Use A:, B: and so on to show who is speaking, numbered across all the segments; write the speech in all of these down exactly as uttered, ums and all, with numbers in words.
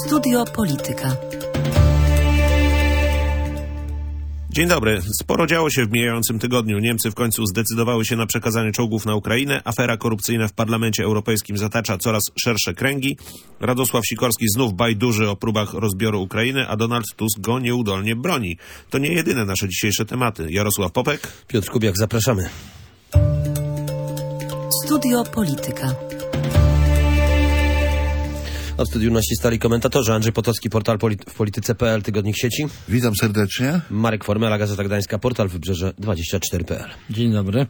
A: Studio Polityka.
B: Dzień dobry. Sporo działo się w mijającym tygodniu. Niemcy w końcu zdecydowały się na przekazanie czołgów na Ukrainę. Afera korupcyjna w Parlamencie Europejskim zatacza coraz szersze kręgi. Radosław Sikorski znów bajduży o próbach rozbioru Ukrainy, a Donald Tusk go nieudolnie broni. To nie jedyne nasze dzisiejsze tematy. Jarosław Popek.
C: Piotr Kubiak, zapraszamy.
A: Studio Polityka.
C: A w studiu nasi stali komentatorzy: Andrzej Potocki, portal polity- w polityce kropka p l, tygodnik sieci.
D: Witam serdecznie.
C: Marek Formela, Gazeta Gdańska, portal Wybrzeże dwadzieścia cztery kropka p l.
E: Dzień dobry.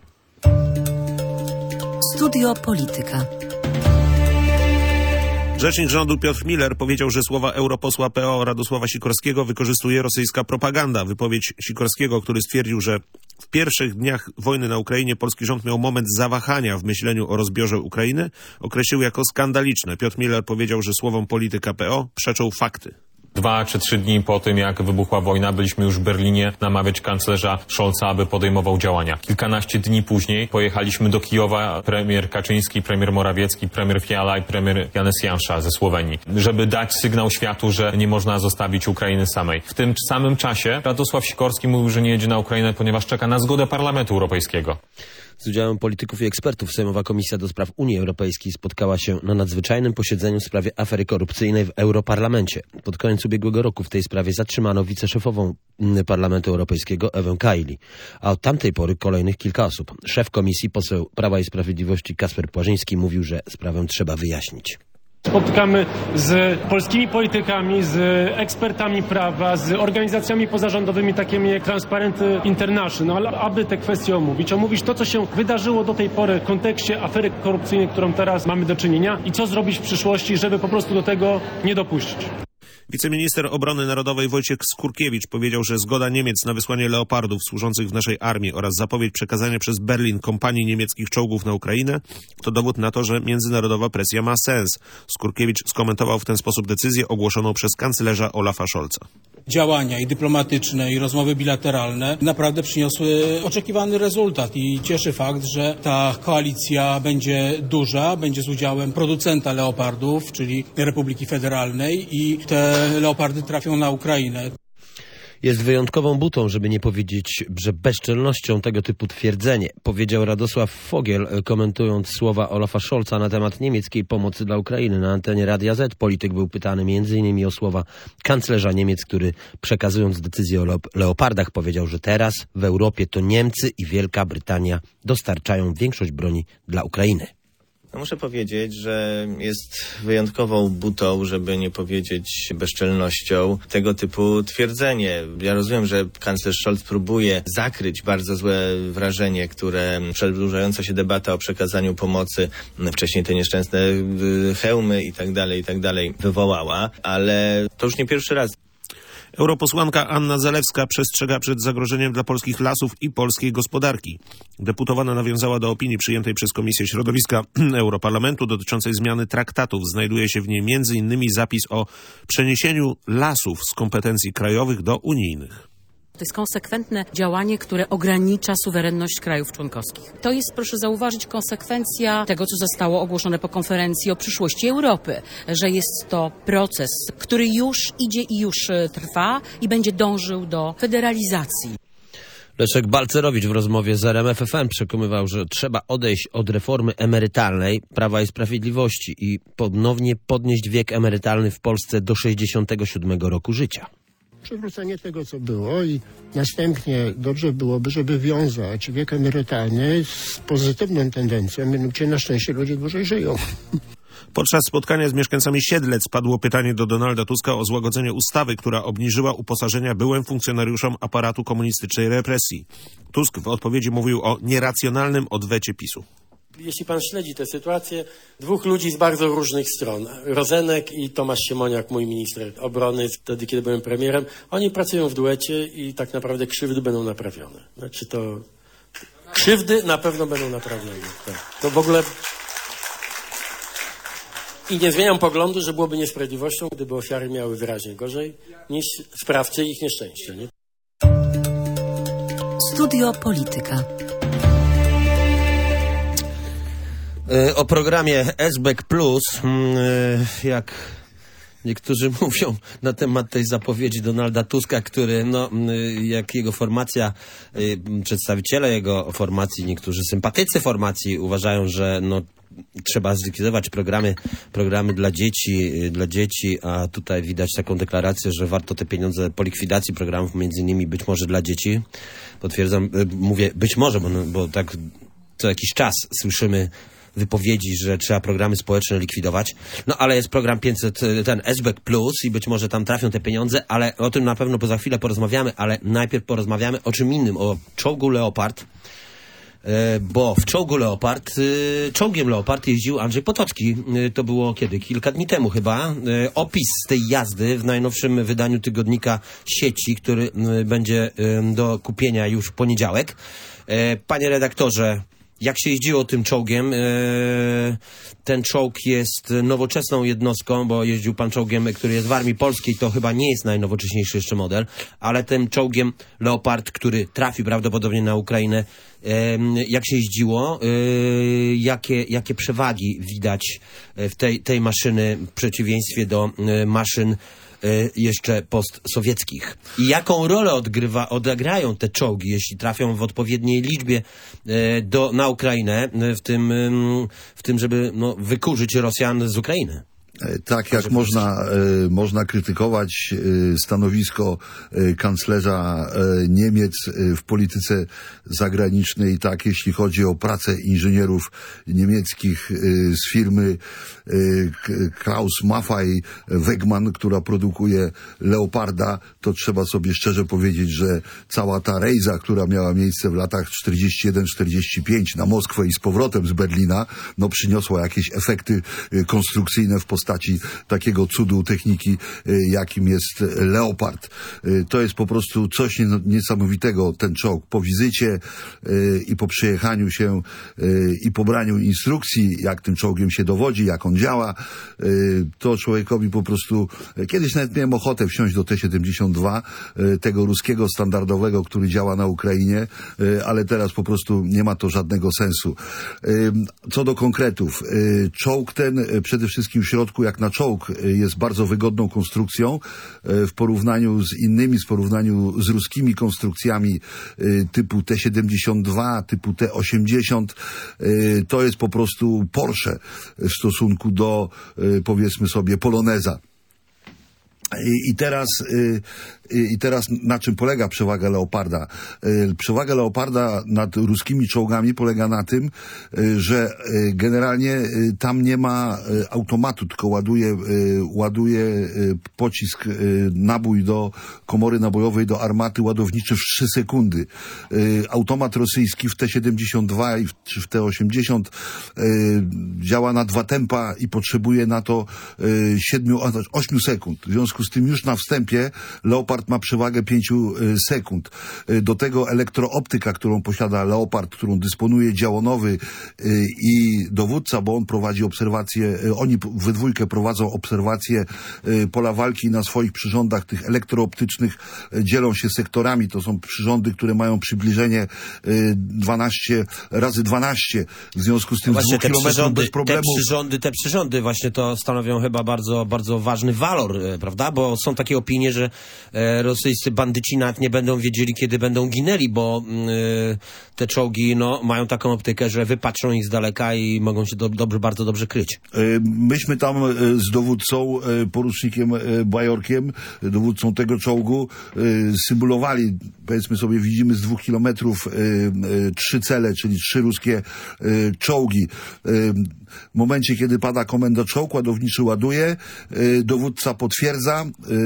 A: Studio Polityka.
B: Rzecznik rządu Piotr Miller powiedział, że słowa europosła P O Radosława Sikorskiego wykorzystuje rosyjska propaganda. Wypowiedź Sikorskiego, który stwierdził, że w pierwszych dniach wojny na Ukrainie polski rząd miał moment zawahania w myśleniu o rozbiorze Ukrainy, określił jako skandaliczne. Piotr Miller powiedział, że słowom polityka P O przeczą fakty.
F: Dwa czy trzy dni po tym, jak wybuchła wojna, byliśmy już w Berlinie namawiać kanclerza Scholza, aby podejmował działania. Kilkanaście dni później pojechaliśmy do Kijowa, premier Kaczyński, premier Morawiecki, premier Fiala i premier Janez Janša ze Słowenii, żeby dać sygnał światu, że nie można zostawić Ukrainy samej. W tym samym czasie Radosław Sikorski mówił, że nie jedzie na Ukrainę, ponieważ czeka na zgodę Parlamentu Europejskiego.
C: Z udziałem polityków i ekspertów Sejmowa Komisja do Spraw Unii Europejskiej spotkała się na nadzwyczajnym posiedzeniu w sprawie afery korupcyjnej w Europarlamencie. Pod koniec ubiegłego roku w tej sprawie zatrzymano wiceszefową Parlamentu Europejskiego Ewę Kaili, a od tamtej pory kolejnych kilka osób. Szef komisji, poseł Prawa i Sprawiedliwości Kacper Płażyński, mówił, że sprawę trzeba wyjaśnić.
G: Spotykamy z polskimi politykami, z ekspertami prawa, z organizacjami pozarządowymi takimi jak Transparency International, aby te kwestie omówić. Omówić to, co się wydarzyło do tej pory w kontekście afery korupcyjnej, którą teraz mamy do czynienia, i co zrobić w przyszłości, żeby po prostu do tego nie dopuścić.
B: Wiceminister Obrony Narodowej Wojciech Skurkiewicz powiedział, że zgoda Niemiec na wysłanie leopardów służących w naszej armii oraz zapowiedź przekazania przez Berlin kompanii niemieckich czołgów na Ukrainę to dowód na to, że międzynarodowa presja ma sens. Skurkiewicz skomentował w ten sposób decyzję ogłoszoną przez kanclerza Olafa Scholza.
H: Działania i dyplomatyczne, i rozmowy bilateralne naprawdę przyniosły oczekiwany rezultat i cieszy fakt, że ta koalicja będzie duża, będzie z udziałem producenta leopardów, czyli Republiki Federalnej, i te leopardy trafią na Ukrainę.
C: Jest wyjątkową butą, żeby nie powiedzieć, że bezczelnością tego typu twierdzenie, powiedział Radosław Fogiel, komentując słowa Olafa Scholza na temat niemieckiej pomocy dla Ukrainy. Na antenie Radia Z polityk był pytany między innymi o słowa kanclerza Niemiec, który przekazując decyzję o leopardach powiedział, że teraz w Europie to Niemcy i Wielka Brytania dostarczają większość broni dla Ukrainy.
I: No muszę powiedzieć, że jest wyjątkową butą, żeby nie powiedzieć bezczelnością, tego typu twierdzenie. Ja rozumiem, że kanclerz Scholz próbuje zakryć bardzo złe wrażenie, które przedłużająca się debata o przekazaniu pomocy, wcześniej te nieszczęsne hełmy i tak dalej, i tak dalej wywołała, ale to już nie pierwszy raz.
B: Europosłanka Anna Zalewska przestrzega przed zagrożeniem dla polskich lasów i polskiej gospodarki. Deputowana nawiązała do opinii przyjętej przez Komisję Środowiska Europarlamentu dotyczącej zmiany traktatów. Znajduje się w niej między innymi zapis o przeniesieniu lasów z kompetencji krajowych do unijnych.
J: To jest konsekwentne działanie, które ogranicza suwerenność krajów członkowskich. To jest, proszę zauważyć, konsekwencja tego, co zostało ogłoszone po konferencji o przyszłości Europy, że jest to proces, który już idzie i już trwa i będzie dążył do federalizacji.
C: Leszek Balcerowicz w rozmowie z R M F F M przekonywał, że trzeba odejść od reformy emerytalnej Prawa i Sprawiedliwości i ponownie podnieść wiek emerytalny w Polsce do sześćdziesiątego siódmego roku życia.
K: Przywrócenie tego, co było, i następnie dobrze byłoby, żeby wiązać wiek emerytalny z pozytywną tendencją, mianowicie na szczęście ludzie dłużej żyją.
B: Podczas spotkania z mieszkańcami Siedlec padło pytanie do Donalda Tuska o złagodzenie ustawy, która obniżyła uposażenia byłym funkcjonariuszom aparatu komunistycznej represji. Tusk w odpowiedzi mówił o nieracjonalnym odwecie PiSu.
L: Jeśli pan śledzi tę sytuację, dwóch ludzi z bardzo różnych stron, Rozenek i Tomasz Siemoniak, mój minister obrony, wtedy kiedy byłem premierem, oni pracują w duecie i tak naprawdę krzywdy będą naprawione. Znaczy to... Krzywdy na pewno będą naprawione. Tak. To w ogóle... I nie zmieniam poglądu, że byłoby niesprawiedliwością, gdyby ofiary miały wyraźnie gorzej niż sprawcy ich nieszczęścia. Nie?
A: Studio Polityka.
C: O programie S B E K plus, jak Niektórzy mówią na temat tej zapowiedzi Donalda Tuska, który, no, jak jego formacja, przedstawiciele jego formacji, niektórzy sympatycy formacji uważają, że no, trzeba zlikwidować programy, programy dla dzieci, dla dzieci, a tutaj widać taką deklarację, że warto te pieniądze po likwidacji programów, między innymi być może dla dzieci. Potwierdzam, mówię być może, bo, bo tak co jakiś czas słyszymy wypowiedzi, że trzeba programy społeczne likwidować. No ale jest program pięćset, ten S B E K Plus i być może tam trafią te pieniądze, ale o tym na pewno za chwilę porozmawiamy, ale najpierw porozmawiamy o czym innym, o czołgu Leopard. Bo w czołgu Leopard, czołgiem Leopard jeździł Andrzej Potocki. To było kiedy? Kilka dni temu chyba. Opis tej jazdy w najnowszym wydaniu tygodnika Sieci, który będzie do kupienia już w poniedziałek. Panie redaktorze, jak się jeździło tym czołgiem? Ten czołg jest nowoczesną jednostką, bo jeździł pan czołgiem, który jest w Armii Polskiej, to chyba nie jest najnowocześniejszy jeszcze model, ale tym czołgiem Leopard, który trafi prawdopodobnie na Ukrainę, jak się jeździło, jakie, jakie przewagi widać w tej, tej maszyny w przeciwieństwie do maszyn jeszcze postsowieckich. I jaką rolę odgrywa, odegrają te czołgi, jeśli trafią w odpowiedniej liczbie do, na Ukrainę, w tym, w tym żeby no, wykurzyć Rosjan z Ukrainy?
D: Tak jak można, e, można krytykować e, stanowisko e, kanclerza e, Niemiec e, w polityce zagranicznej, tak jeśli chodzi o pracę inżynierów niemieckich e, z firmy e, Krauss Maffei Wegmann, która produkuje Leoparda, to trzeba sobie szczerze powiedzieć, że cała ta rejza, która miała miejsce w latach czterdziesty jeden czterdziesty pięć na Moskwę i z powrotem z Berlina, no przyniosła jakieś efekty e, konstrukcyjne w postaci takiego cudu techniki, jakim jest Leopard. To jest po prostu coś niesamowitego, ten czołg. Po wizycie i po przejechaniu się i pobraniu instrukcji, jak tym czołgiem się dowodzi, jak on działa, to człowiekowi po prostu... Kiedyś nawet miałem ochotę wsiąść do T siedemdziesiąt dwa, tego ruskiego standardowego, który działa na Ukrainie, ale teraz po prostu nie ma to żadnego sensu. Co do konkretów, czołg ten przede wszystkim w środku, jak na czołg, jest bardzo wygodną konstrukcją w porównaniu z innymi, w porównaniu z ruskimi konstrukcjami typu T siedemdziesiąt dwa, typu T osiemdziesiąt. To jest po prostu Porsche w stosunku do, powiedzmy sobie, Poloneza. I teraz, I teraz na czym polega przewaga Leoparda? Przewaga Leoparda nad ruskimi czołgami polega na tym, że generalnie tam nie ma automatu, tylko ładuje, ładuje pocisk, nabój do komory nabojowej, do armaty ładowniczy w trzy sekundy. Automat rosyjski w T siedemdziesiąt dwa i w T osiemdziesiąt działa na dwa tempa i potrzebuje na to siedmiu, ośmiu sekund. W związku z tym już na wstępie Leopard ma przewagę pięciu sekund. Do tego elektrooptyka, którą posiada Leopard, którą dysponuje działonowy i dowódca, bo on prowadzi obserwacje, oni we dwójkę prowadzą obserwacje pola walki na swoich przyrządach tych elektrooptycznych, dzielą się sektorami. To są przyrządy, które mają przybliżenie dwanaście razy dwanaście. W związku z tym
C: właśnie
D: z dwóch kilometrów bez problemu...
C: Te przyrządy, te przyrządy właśnie to stanowią chyba bardzo, bardzo ważny walor, prawda? Bo są takie opinie, że e, rosyjscy bandyci nawet nie będą wiedzieli, kiedy będą ginęli, bo e, te czołgi no, mają taką optykę, że wypatrzą ich z daleka i mogą się do, dobrze, bardzo dobrze kryć.
D: Myśmy tam z dowódcą, porucznikiem Bajorkiem, dowódcą tego czołgu, symulowali, powiedzmy sobie, widzimy z dwóch kilometrów trzy cele, czyli trzy ruskie czołgi. W momencie, kiedy pada komenda czołg, ładowniczy ładuje, dowódca potwierdza,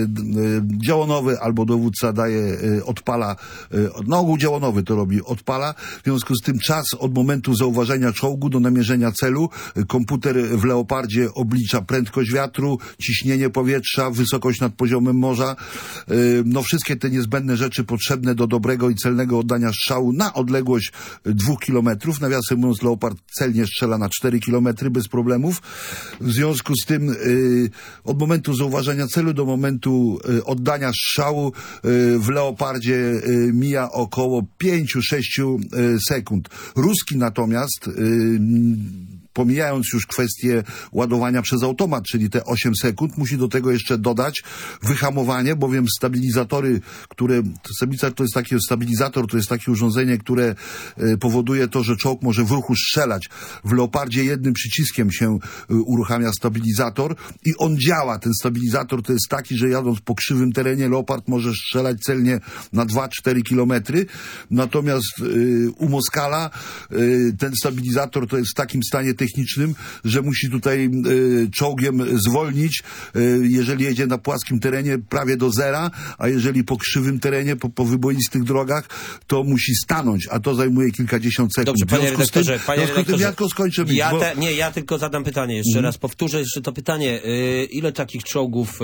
D: działonowy albo dowódca daje, odpala, na ogół działonowy to robi, odpala. W związku z tym czas od momentu zauważenia czołgu do namierzenia celu, komputer w Leopardzie oblicza prędkość wiatru, ciśnienie powietrza, wysokość nad poziomem morza, no wszystkie te niezbędne rzeczy potrzebne do dobrego i celnego oddania strzału na odległość dwóch kilometrów. Nawiasem mówiąc, Leopard celnie strzela na cztery kilometry bez problemów. W związku z tym y, od momentu zauważenia celu do momentu y, oddania strzału y, w Leopardzie y, mija około pięć do sześciu y, sekund. Ruski natomiast y, pomijając już kwestię ładowania przez automat, czyli te osiem sekund, musi do tego jeszcze dodać wyhamowanie, bowiem stabilizatory, które, stabilizator to jest taki stabilizator, to jest takie urządzenie, które y, powoduje to, że czołg może w ruchu strzelać. W Leopardzie jednym przyciskiem się y, uruchamia stabilizator i on działa. Ten stabilizator to jest taki, że jadąc po krzywym terenie Leopard może strzelać celnie na dwa cztery kilometry, natomiast y, u Moskala y, ten stabilizator to jest w takim stanie technicznym, że musi tutaj y, czołgiem zwolnić, y, jeżeli jedzie na płaskim terenie prawie do zera, a jeżeli po krzywym terenie, po, po wyboistych drogach, to musi stanąć, a to zajmuje kilkadziesiąt sekund.
C: Dobrze, panie redaktorze, panie redaktorze,
D: ja tylko skończę być,
C: ja
D: bo...
C: te, nie, ja tylko zadam pytanie, jeszcze mm. raz powtórzę jeszcze to pytanie. Yy, ile takich czołgów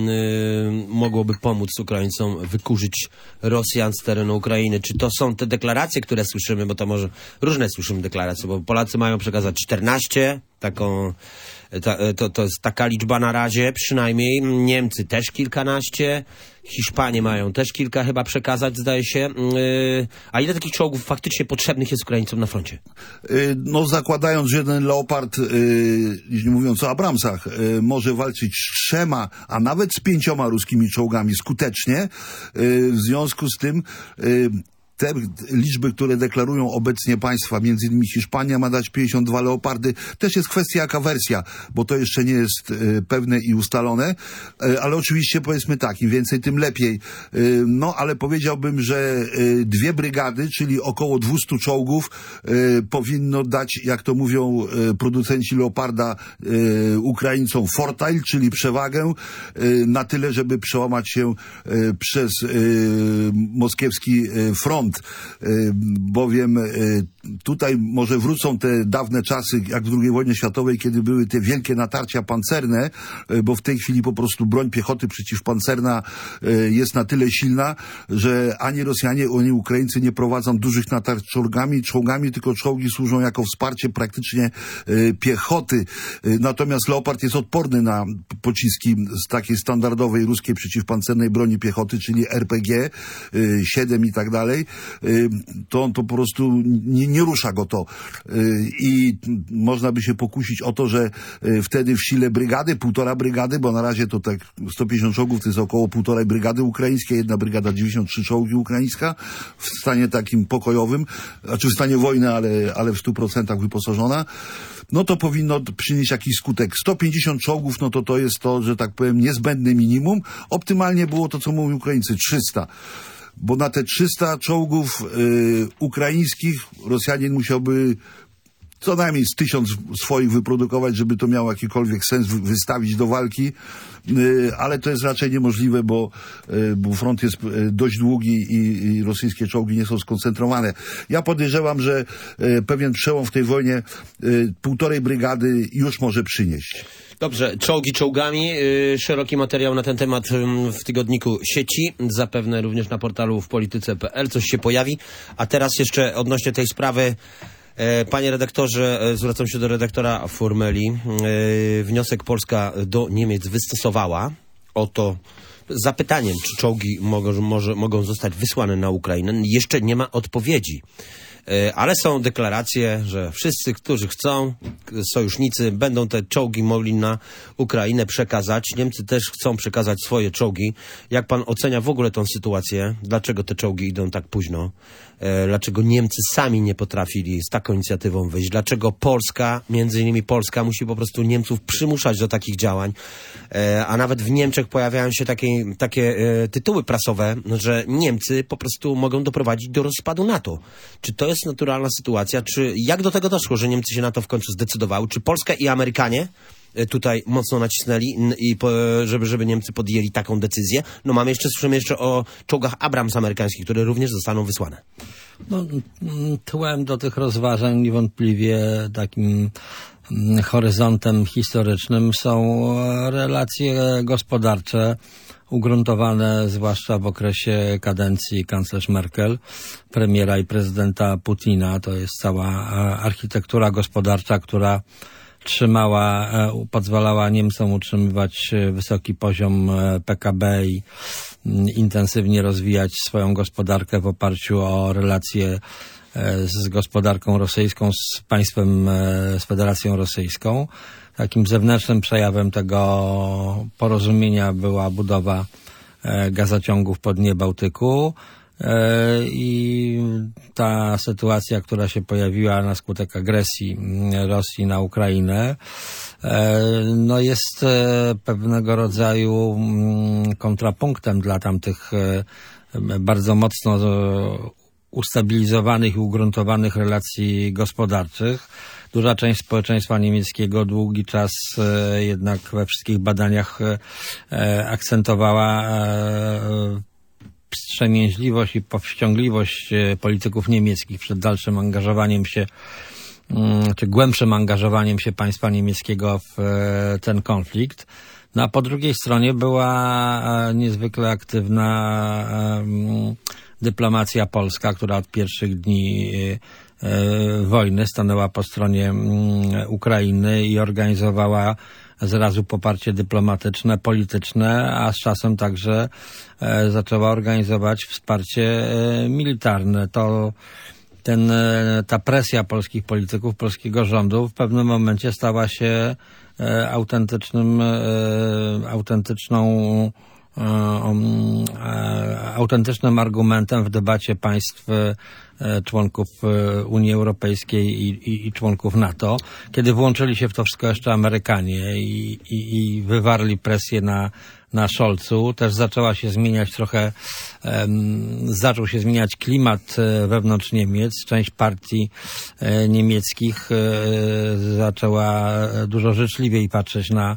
C: yy, mogłoby pomóc Ukraińcom wykurzyć Rosjan z terenu Ukrainy? Czy to są te deklaracje, które słyszymy, bo to może różne słyszymy deklaracje, bo Polacy mają przekazać czternaście, taką, ta, to, to jest taka liczba na razie przynajmniej, Niemcy też kilkanaście, Hiszpanie mają też kilka chyba przekazać, zdaje się. Yy, a ile takich czołgów faktycznie potrzebnych jest Ukraińcom na froncie?
D: Yy, no zakładając, że jeden Leopard, yy, nie mówiąc o Abramsach, yy, może walczyć z trzema, a nawet z pięcioma ruskimi czołgami skutecznie, yy, w związku z tym yy, te liczby, które deklarują obecnie państwa, między innymi Hiszpania ma dać pięćdziesiąt dwa Leopardy, też jest kwestia jaka wersja, bo to jeszcze nie jest y, pewne i ustalone, y, ale oczywiście powiedzmy tak, im więcej, tym lepiej. Y, no, ale powiedziałbym, że y, dwie brygady, czyli około dwieście czołgów y, powinno dać, jak to mówią y, producenci Leoparda y, Ukraińcom, fortile, czyli przewagę y, na tyle, żeby przełamać się y, przez y, moskiewski y, front. Bowiem tutaj może wrócą te dawne czasy, jak w drugiej wojnie światowej, kiedy były te wielkie natarcia pancerne, bo w tej chwili po prostu broń piechoty przeciwpancerna jest na tyle silna, że ani Rosjanie, ani Ukraińcy nie prowadzą dużych natarć czołgami, czołgami, tylko czołgi służą jako wsparcie praktycznie piechoty. Natomiast Leopard jest odporny na pociski z takiej standardowej ruskiej przeciwpancernej broni piechoty, czyli R P G siedem i tak dalej. To on to po prostu nie, nie rusza go to. I można by się pokusić o to, że wtedy w sile brygady, półtora brygady, bo na razie to tak sto pięćdziesiąt czołgów to jest około półtorej brygady ukraińskiej, jedna brygada dziewięćdziesiąt trzy czołgi ukraińska w stanie takim pokojowym, znaczy w stanie wojny, ale, ale w stu procentach wyposażona, no to powinno przynieść jakiś skutek. sto pięćdziesiąt czołgów, no to to jest to, że tak powiem, niezbędne minimum. Optymalnie było to, co mówią Ukraińcy, trzysta. Bo na te trzysta czołgów y, ukraińskich Rosjanin musiałby co najmniej z tysiąc swoich wyprodukować, żeby to miało jakikolwiek sens wy wystawić do walki, y, ale to jest raczej niemożliwe, bo, y, bo front jest y, dość długi i, i rosyjskie czołgi nie są skoncentrowane. Ja podejrzewam, że y, pewien przełom w tej wojnie y, półtorej brygady już może przynieść.
C: Dobrze, czołgi czołgami, yy, szeroki materiał na ten temat yy, w tygodniku sieci, zapewne również na portalu w polityce kropka p l coś się pojawi. A teraz jeszcze odnośnie tej sprawy, yy, panie redaktorze, yy, zwracam się do redaktora Formeli. Yy, wniosek Polska do Niemiec wystosowała. Oto zapytaniem, czy czołgi mogą, może, mogą zostać wysłane na Ukrainę. Jeszcze nie ma odpowiedzi. Ale są deklaracje, że wszyscy, którzy chcą, sojusznicy, będą te czołgi mogli na Ukrainę przekazać. Niemcy też chcą przekazać swoje czołgi. Jak pan ocenia w ogóle tą sytuację? Dlaczego te czołgi idą tak późno? Dlaczego Niemcy sami nie potrafili z taką inicjatywą wyjść? Dlaczego Polska, między innymi Polska, musi po prostu Niemców przymuszać do takich działań? A nawet w Niemczech pojawiają się takie, takie tytuły prasowe, że Niemcy po prostu mogą doprowadzić do rozpadu NATO. Czy to jest naturalna sytuacja? Czy jak do tego doszło, że Niemcy się na to w końcu zdecydowały? Czy Polska i Amerykanie tutaj mocno nacisnęli, i po, żeby, żeby Niemcy podjęli taką decyzję? No mamy jeszcze, słyszymy jeszcze o czołgach Abrams amerykańskich, które również zostaną wysłane.
E: No, tłem do tych rozważań niewątpliwie takim horyzontem historycznym są relacje gospodarcze ugruntowane zwłaszcza w okresie kadencji kanclerz Merkel, premiera i prezydenta Putina. To jest cała architektura gospodarcza, która trzymała, pozwalała Niemcom utrzymywać wysoki poziom P K B i intensywnie rozwijać swoją gospodarkę w oparciu o relacje z gospodarką rosyjską, z państwem, z Federacją Rosyjską. Takim zewnętrznym przejawem tego porozumienia była budowa gazociągów po dnie Bałtyku i ta sytuacja, która się pojawiła na skutek agresji Rosji na Ukrainę, no jest pewnego rodzaju kontrapunktem dla tamtych bardzo mocno ustabilizowanych i ugruntowanych relacji gospodarczych. Duża część społeczeństwa niemieckiego długi czas jednak we wszystkich badaniach akcentowała wstrzemięźliwość i powściągliwość polityków niemieckich przed dalszym angażowaniem się, czy głębszym angażowaniem się państwa niemieckiego w ten konflikt. No a po drugiej stronie była niezwykle aktywna dyplomacja polska, która od pierwszych dni wojny stanęła po stronie Ukrainy i organizowała zrazu poparcie dyplomatyczne, polityczne, a z czasem także zaczęła organizować wsparcie militarne. To ten, ta presja polskich polityków, polskiego rządu w pewnym momencie stała się autentycznym, autentyczną autentycznym argumentem w debacie państw członków Unii Europejskiej i, i, i członków NATO, kiedy włączyli się w to wszystko jeszcze Amerykanie i, i, i wywarli presję na, na Scholzu. Też zaczęła się zmieniać trochę, um, zaczął się zmieniać klimat wewnątrz Niemiec. Część partii e, niemieckich e, zaczęła dużo życzliwiej patrzeć na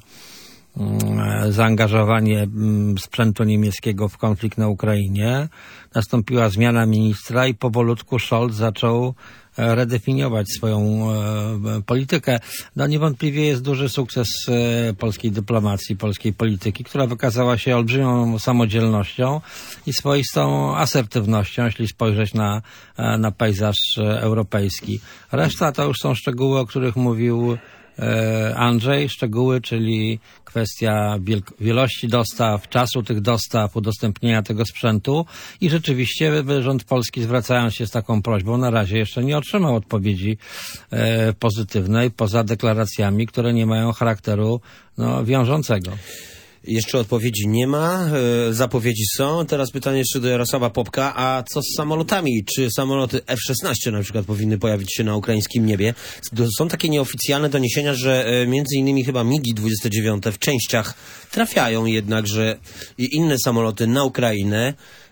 E: zaangażowanie sprzętu niemieckiego w konflikt na Ukrainie. Nastąpiła zmiana ministra i powolutku Scholz zaczął redefiniować swoją politykę. No niewątpliwie jest duży sukces polskiej dyplomacji, polskiej polityki, która wykazała się olbrzymią samodzielnością i swoistą asertywnością, jeśli spojrzeć na, na pejzaż europejski. Reszta to już są szczegóły, o których mówił Andrzej, szczegóły, czyli kwestia wielości dostaw, czasu tych dostaw, udostępnienia tego sprzętu i rzeczywiście rząd polski, zwracając się z taką prośbą, na razie jeszcze nie otrzymał odpowiedzi e, pozytywnej, poza deklaracjami, które nie mają charakteru no, wiążącego.
C: Jeszcze odpowiedzi nie ma, zapowiedzi są. Teraz pytanie jeszcze do Jarosława Popka, a co z samolotami? Czy samoloty F szesnaście na przykład powinny pojawić się na ukraińskim niebie? Są takie nieoficjalne doniesienia, że między innymi chyba migi dwadzieścia dziewięć w częściach trafiają jednak, że i inne samoloty na Ukrainę.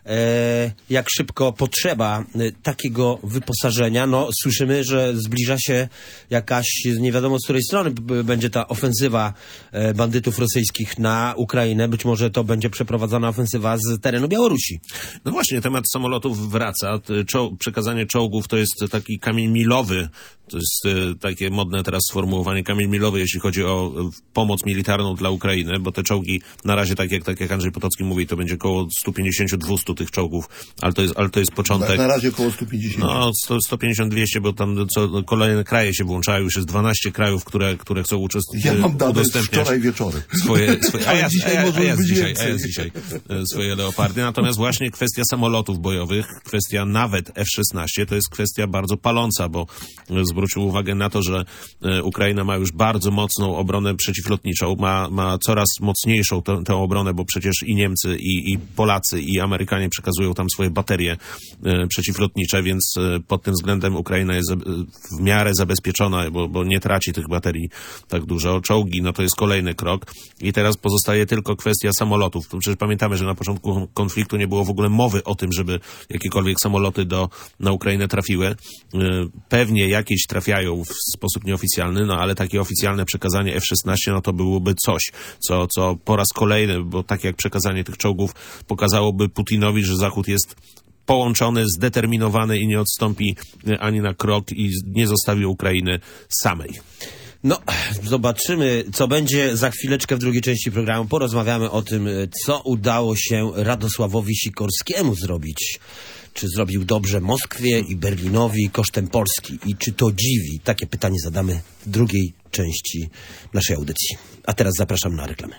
C: Jak szybko potrzeba takiego wyposażenia. No, słyszymy, że zbliża się jakaś, nie wiadomo z której strony będzie ta ofensywa bandytów rosyjskich na Ukrainę. Być może to będzie przeprowadzona ofensywa z terenu Białorusi.
B: No właśnie, temat samolotów wraca. Czo- przekazanie czołgów to jest taki kamień milowy. To jest y, takie modne teraz sformułowanie, kamień milowy, jeśli chodzi o y, pomoc militarną dla Ukrainy, bo te czołgi na razie, tak jak, tak jak Andrzej Potocki mówi, to będzie około sto pięćdziesiąt do dwustu tych czołgów, ale to jest, ale to jest początek.
D: Na, na razie około sto pięćdziesiąt.
B: No, sto pięćdziesiąt do dwieście, bo tam co, kolejne kraje się włączają, już jest dwanaście krajów, które, które chcą uczestniczyć.
D: Ja mam dane
B: udostępniać
D: wczoraj wieczorem.
B: Swoje, swoje, a ja,
D: dzisiaj
B: a ja,
D: może
B: a ja,
D: być
B: dzisiaj,
D: więcej.
B: a ja dzisiaj swoje leopardy. Natomiast właśnie kwestia samolotów bojowych, kwestia nawet F szesnaście, to jest kwestia bardzo paląca, bo zwrócił uwagę na to, że Ukraina ma już bardzo mocną obronę przeciwlotniczą, ma, ma coraz mocniejszą tę, tę obronę, bo przecież i Niemcy, i, i Polacy, i Amerykanie przekazują tam swoje baterie e, przeciwlotnicze, więc e, pod tym względem Ukraina jest e, w miarę zabezpieczona, bo, bo nie traci tych baterii tak dużo. Czołgi, no to jest kolejny krok i teraz pozostaje tylko kwestia samolotów. Przecież pamiętamy, że na początku konfliktu nie było w ogóle mowy o tym, żeby jakiekolwiek samoloty do, na Ukrainę trafiły. E, pewnie jakieś trafiają w sposób nieoficjalny, no ale takie oficjalne przekazanie F szesnaście, no to byłoby coś, co, co po raz kolejny, bo tak jak przekazanie tych czołgów pokazałoby Putinowi, że Zachód jest połączony, zdeterminowany i nie odstąpi ani na krok i nie zostawi Ukrainy samej.
C: No, zobaczymy, co będzie za chwileczkę w drugiej części programu. Porozmawiamy o tym, co udało się Radosławowi Sikorskiemu zrobić. Czy zrobił dobrze Moskwie i Berlinowi kosztem Polski? I czy to dziwi? Takie pytanie zadamy w drugiej części naszej audycji. A teraz zapraszam na reklamy.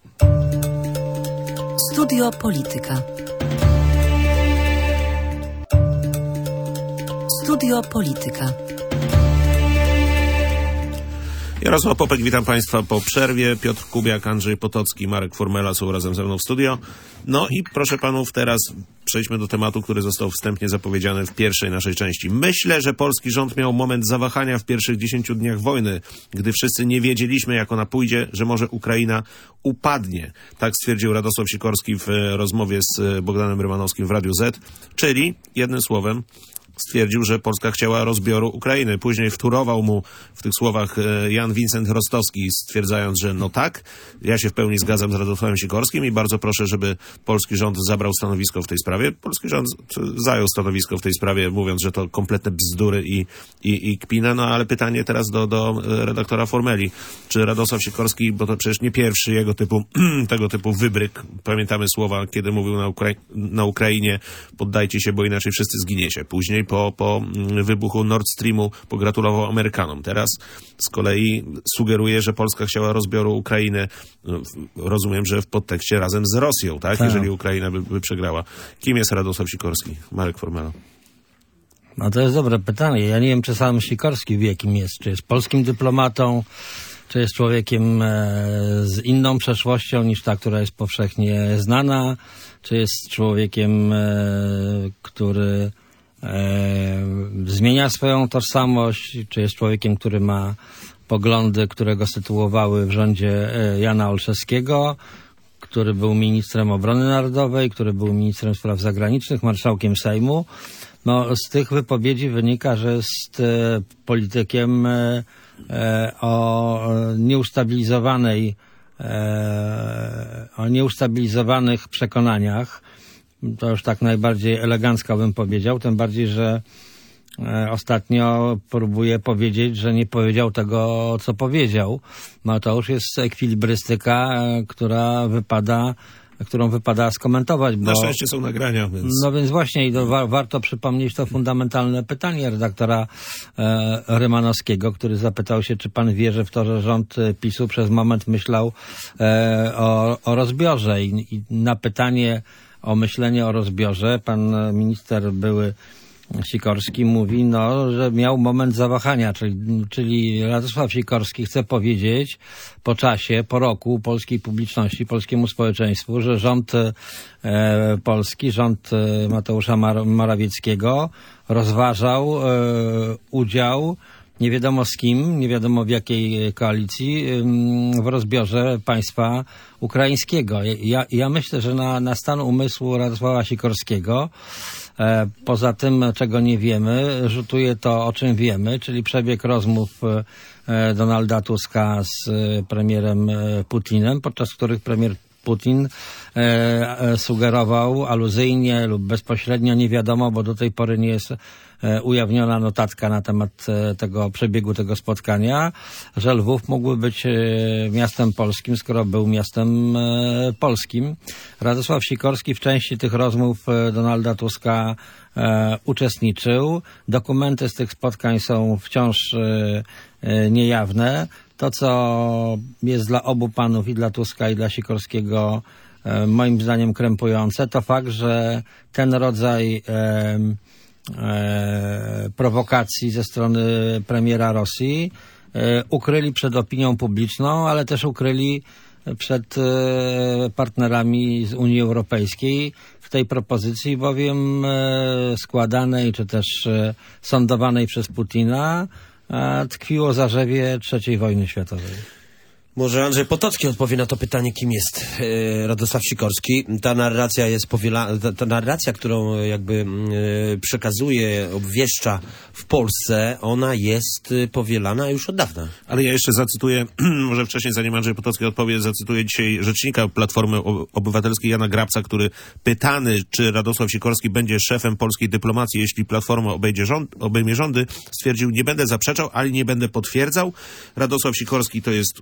A: Studio Polityka. Studio Polityka.
B: Jarosław Popek, witam Państwa po przerwie. Piotr Kubiak, Andrzej Potocki, Marek Formela są razem ze mną w studio. No i proszę panów, teraz przejdźmy do tematu, który został wstępnie zapowiedziany w pierwszej naszej części. Myślę, że polski rząd miał moment zawahania w pierwszych dziesięciu dniach wojny, gdy wszyscy nie wiedzieliśmy, jak ona pójdzie, że może Ukraina upadnie. Tak stwierdził Radosław Sikorski w rozmowie z Bogdanem Rymanowskim w Radiu Z, czyli jednym słowem stwierdził, że Polska chciała rozbioru Ukrainy. Później wtórował mu w tych słowach Jan Wincent Rostowski, stwierdzając, że no tak, ja się w pełni zgadzam z Radosławem Sikorskim i bardzo proszę, żeby polski rząd zabrał stanowisko w tej sprawie. Polski rząd zajął stanowisko w tej sprawie, mówiąc, że to kompletne bzdury i, i, i kpina. No ale pytanie teraz do, do redaktora Formeli. Czy Radosław Sikorski, bo to przecież nie pierwszy jego typu, tego typu wybryk, pamiętamy słowa, kiedy mówił na, Ukra- na Ukrainie, poddajcie się, bo inaczej wszyscy zginiecie. Później Po, po wybuchu Nord Streamu pogratulował Amerykanom. Teraz z kolei sugeruje, że Polska chciała rozbioru Ukrainy, rozumiem, że w podtekście razem z Rosją, tak? tak. Jeżeli Ukraina by, by przegrała. Kim jest Radosław Sikorski? Marek Formela.
E: No to jest dobre pytanie. Ja nie wiem, czy sam Sikorski wie, kim jest. Czy jest polskim dyplomatą, czy jest człowiekiem e, z inną przeszłością niż ta, która jest powszechnie znana, czy jest człowiekiem, e, który E, zmienia swoją tożsamość, czy jest człowiekiem, który ma poglądy, które go sytuowały w rządzie e, Jana Olszewskiego, który był ministrem obrony narodowej, który był ministrem spraw zagranicznych, marszałkiem Sejmu. No, z tych wypowiedzi wynika, że jest e, politykiem e, e, o nieustabilizowanej, e, o nieustabilizowanych przekonaniach. To już tak najbardziej elegancko bym powiedział, tym bardziej, że e, ostatnio próbuje powiedzieć, że nie powiedział tego, co powiedział. No to już jest ekwilibrystyka, e, która wypada, którą wypada skomentować. Bo,
B: na szczęście są nagrania, więc...
E: No więc właśnie i do, wa- warto przypomnieć to fundamentalne pytanie redaktora e, Rymanowskiego, który zapytał się, czy pan wierzy w to, że rząd PiSu przez moment myślał e, o, o rozbiorze i, i na pytanie o myślenie o rozbiorze, pan minister były Sikorski mówi, no, że miał moment zawahania, czyli, czyli Radosław Sikorski chce powiedzieć po czasie, po roku polskiej publiczności, polskiemu społeczeństwu, że rząd e, polski, rząd e, Mateusza Mar- Morawieckiego rozważał e, udział nie wiadomo z kim, nie wiadomo w jakiej koalicji, w rozbiorze państwa ukraińskiego. Ja, ja myślę, że na, na stan umysłu Radosława Sikorskiego, e, poza tym, czego nie wiemy, rzutuje to, o czym wiemy, czyli przebieg rozmów e, Donalda Tuska z e, premierem e, Putinem, podczas których premier Putin e, e, sugerował aluzyjnie lub bezpośrednio, nie wiadomo, bo do tej pory nie jest e, ujawniona notatka na temat e, tego przebiegu tego spotkania, że Lwów mógłby być e, miastem polskim, skoro był miastem e, polskim. Radosław Sikorski w części tych rozmów e, Donalda Tuska e, uczestniczył. Dokumenty z tych spotkań są wciąż e, e, niejawne. To, co jest dla obu panów, i dla Tuska, i dla Sikorskiego, e, moim zdaniem krępujące, to fakt, że ten rodzaj e, e, prowokacji ze strony premiera Rosji e, ukryli przed opinią publiczną, ale też ukryli przed e, partnerami z Unii Europejskiej w tej propozycji, bowiem e, składanej, czy też e, sądowanej przez Putina, tkwiło zarzewie trzeciej wojny światowej.
C: Może Andrzej Potocki odpowie na to pytanie, kim jest e, Radosław Sikorski. Ta narracja jest powiela... ta, ta narracja, którą jakby e, przekazuje, obwieszcza w Polsce, ona jest e, powielana już od dawna.
B: Ale ja jeszcze zacytuję, może wcześniej, zanim Andrzej Potocki odpowie, zacytuję dzisiaj rzecznika Platformy Obywatelskiej Jana Grabca, który pytany, czy Radosław Sikorski będzie szefem polskiej dyplomacji, jeśli Platforma obejdzie rząd, obejmie rządy, stwierdził, nie będę zaprzeczał, ale nie będę potwierdzał. Radosław Sikorski to jest bardzo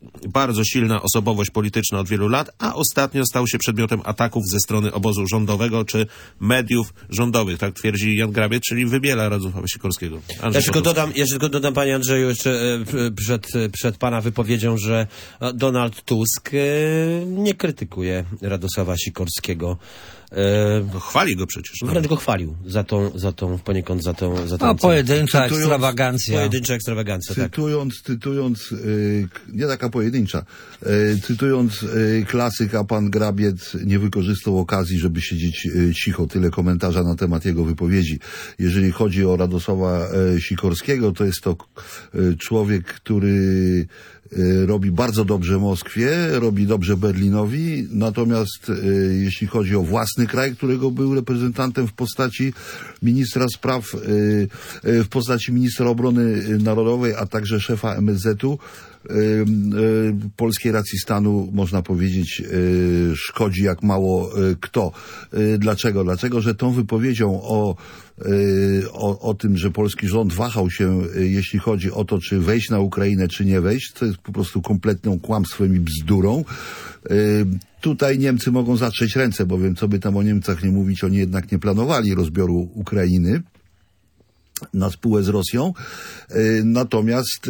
B: bardzo silna osobowość polityczna od wielu lat, a ostatnio stał się przedmiotem ataków ze strony obozu rządowego czy mediów rządowych, tak twierdzi Jan Grabiec, czyli wybiela Radosława Sikorskiego. Andrzej
C: Ja tylko dodam, ja tylko dodam, panie Andrzeju, jeszcze przed, przed pana wypowiedzią, że Donald Tusk nie krytykuje Radosława Sikorskiego.
B: No, chwali go przecież. No.
C: Wręcz go chwalił za tą, za tą poniekąd za tą, za tą
E: no, pojedyncza
D: cytując,
E: ekstrawagancja.
C: Pojedyncza ekstrawagancja,
D: cytując, tak. Cytując, y, nie taka pojedyncza, y, cytując y, klasyka, pan Grabiec nie wykorzystał okazji, żeby siedzieć y, cicho. Tyle komentarza na temat jego wypowiedzi. Jeżeli chodzi o Radosława y, Sikorskiego, to jest to y, człowiek, który robi bardzo dobrze Moskwie, robi dobrze Berlinowi, natomiast y, jeśli chodzi o własny kraj, którego był reprezentantem w postaci ministra spraw, y, y, w postaci ministra obrony narodowej, a także szefa M S Z-u, y, y, polskiej racji stanu, można powiedzieć, y, szkodzi jak mało y, kto. Y, dlaczego? Dlatego, że tą wypowiedzią o O, o tym, że polski rząd wahał się, jeśli chodzi o to, czy wejść na Ukrainę, czy nie wejść, to jest po prostu kompletną kłamstwem i bzdurą. Tutaj Niemcy mogą zatrzeć ręce, bowiem co by tam o Niemcach nie mówić, oni jednak nie planowali rozbioru Ukrainy na spółę z Rosją, natomiast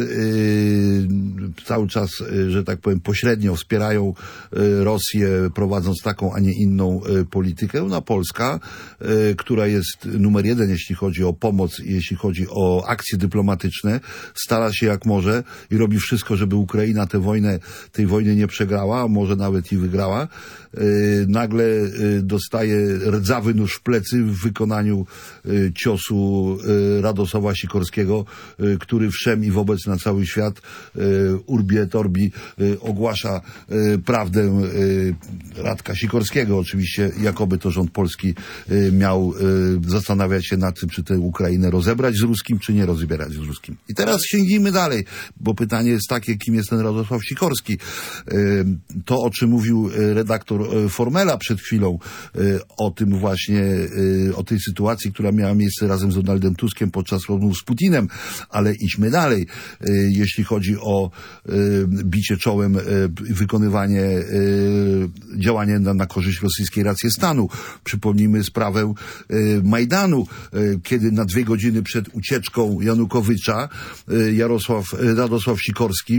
D: cały czas, że tak powiem, pośrednio wspierają Rosję, prowadząc taką, a nie inną politykę. No, Polska, która jest numer jeden, jeśli chodzi o pomoc, jeśli chodzi o akcje dyplomatyczne, stara się jak może i robi wszystko, żeby Ukraina tę wojnę, tej wojny nie przegrała, a może nawet i wygrała. Nagle dostaje rdzawy nóż w plecy w wykonaniu ciosu Radosława Sikorskiego, który wszem i wobec na cały świat urbi et orbi ogłasza prawdę Radka Sikorskiego. Oczywiście jakoby to rząd polski miał zastanawiać się nad tym, czy tę Ukrainę rozebrać z ruskim, czy nie rozbierać z ruskim. I teraz sięgnijmy dalej, bo pytanie jest takie, kim jest ten Radosław Sikorski. To, o czym mówił redaktor Formela przed chwilą, o tym właśnie, o tej sytuacji, która miała miejsce razem z Donaldem Tuskiem podczas rozmów z Putinem, ale idźmy dalej. Jeśli chodzi o bicie czołem, wykonywanie działania na, na korzyść rosyjskiej racji stanu. Przypomnijmy sprawę Majdanu, kiedy na dwie godziny przed ucieczką Janukowycza Jarosław, Radosław Sikorski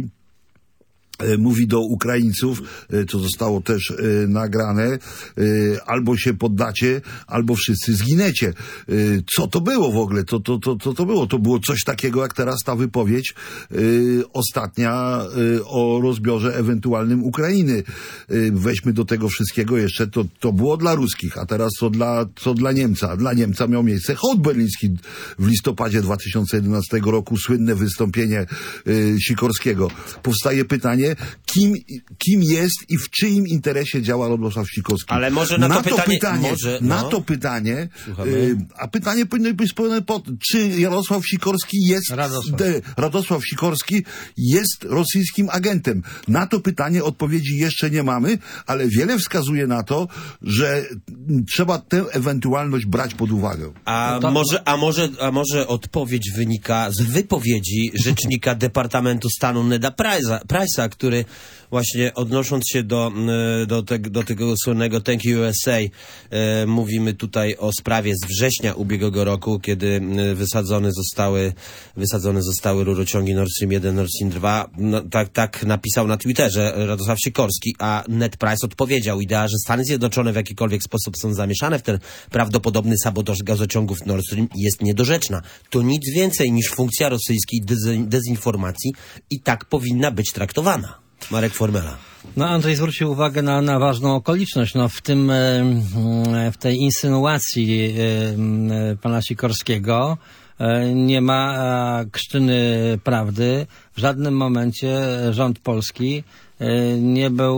D: mówi do Ukraińców, co zostało też y, nagrane, y, albo się poddacie, albo wszyscy zginiecie. Y, co to było w ogóle? To, to, to, to, to było? To było coś takiego, jak teraz ta wypowiedź y, ostatnia y, o rozbiorze ewentualnym Ukrainy. Y, weźmy do tego wszystkiego jeszcze, to, to było dla ruskich, a teraz co dla, co dla Niemca? Dla Niemca miał miejsce hołd berliński w listopadzie dwa tysiące jedenastego roku, słynne wystąpienie y, Sikorskiego. Powstaje pytanie, Kim, kim jest i w czyim interesie działa Radosław Sikorski.
C: Ale może na, na to, to pytanie... pytanie
B: może,
C: no.
B: Na to pytanie, y, a pytanie powinno być spełnione po czy Jarosław Sikorski jest...
E: Radosław.
B: De, Radosław Sikorski jest rosyjskim agentem. Na to pytanie odpowiedzi jeszcze nie mamy, ale wiele wskazuje na to, że trzeba tę ewentualność brać pod uwagę.
C: A,
E: no to...
C: może, a, może, a może odpowiedź wynika z wypowiedzi rzecznika Departamentu Stanu Neda Price'a, Price'a, który właśnie odnosząc się do, do, te, do tego słynnego Thank you U S A, e, mówimy tutaj o sprawie z września ubiegłego roku, kiedy wysadzone zostały, wysadzone zostały rurociągi Nord Stream jeden, Nord Stream dwa. No, tak, tak napisał na Twitterze Radosław Sikorski, a Ned Price odpowiedział: idea, że Stany Zjednoczone w jakikolwiek sposób są zamieszane w ten prawdopodobny sabotaż gazociągów Nord Stream jest niedorzeczna. To nic więcej niż funkcja rosyjskiej dez- dezinformacji i tak powinna być traktowana. Marek Formela.
E: No, Andrzej zwrócił uwagę na, na ważną okoliczność. No, w tym, w tej insynuacji pana Sikorskiego nie ma krztyny prawdy. W żadnym momencie rząd polski nie był,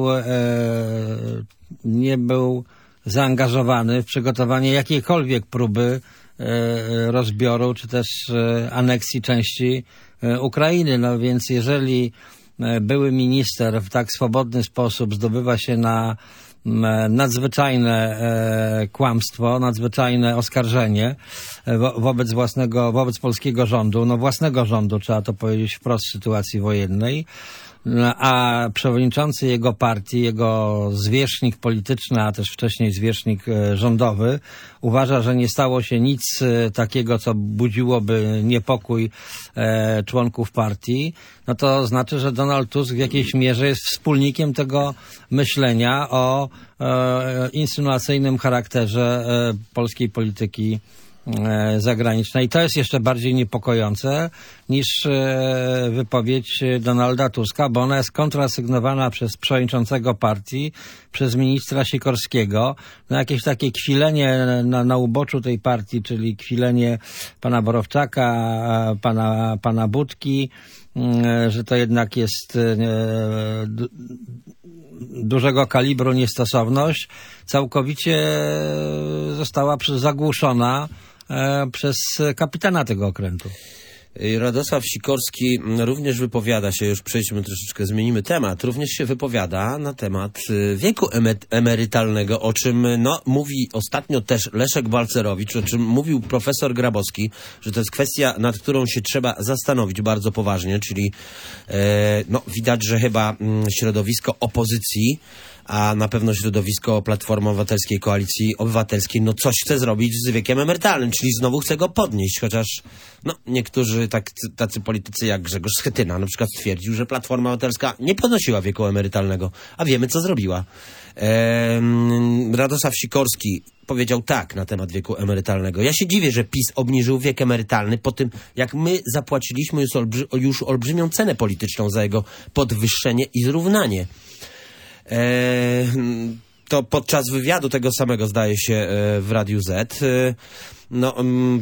E: nie był zaangażowany w przygotowanie jakiejkolwiek próby rozbioru, czy też aneksji części Ukrainy. No więc jeżeli były minister w tak swobodny sposób zdobywa się na nadzwyczajne e, kłamstwo, nadzwyczajne oskarżenie wo, wobec własnego, wobec polskiego rządu, no własnego rządu, trzeba to powiedzieć wprost, w sytuacji wojennej, a przewodniczący jego partii, jego zwierzchnik polityczny, a też wcześniej zwierzchnik rządowy uważa, że nie stało się nic takiego, co budziłoby niepokój członków partii, no to znaczy, że Donald Tusk w jakiejś mierze jest wspólnikiem tego myślenia o e, insynuacyjnym charakterze e, polskiej polityki e, zagranicznej. I to jest jeszcze bardziej niepokojące niż e, wypowiedź Donalda Tuska, bo ona jest kontrasygnowana przez przewodniczącego partii, przez ministra Sikorskiego. No jakieś takie kwilenie na, na uboczu tej partii, czyli kwilenie pana Borowczaka, pana, pana Budki, że to jednak jest du dużego kalibru niestosowność, całkowicie została zagłuszona przez kapitana tego okrętu.
C: Radosław Sikorski również wypowiada się, już przejdźmy troszeczkę, zmienimy temat, również się wypowiada na temat wieku emerytalnego, o czym no, mówi ostatnio też Leszek Balcerowicz, o czym mówił profesor Grabowski, że to jest kwestia, nad którą się trzeba zastanowić bardzo poważnie, czyli e, no, widać, że chyba m, środowisko opozycji, a na pewno środowisko Platformy Obywatelskiej, Koalicji Obywatelskiej, no coś chce zrobić z wiekiem emerytalnym, czyli znowu chce go podnieść, chociaż no niektórzy tak, tacy politycy jak Grzegorz Schetyna na przykład stwierdził, że Platforma Obywatelska nie podnosiła wieku emerytalnego, a wiemy co zrobiła. Ehm, Radosław Sikorski powiedział tak na temat wieku emerytalnego. Ja się dziwię, że PiS obniżył wiek emerytalny po tym, jak my zapłaciliśmy już, olbrzy już olbrzymią cenę polityczną za jego podwyższenie i zrównanie. Eee, to podczas wywiadu tego samego, zdaje się, e, w Radiu Z, e, no, um,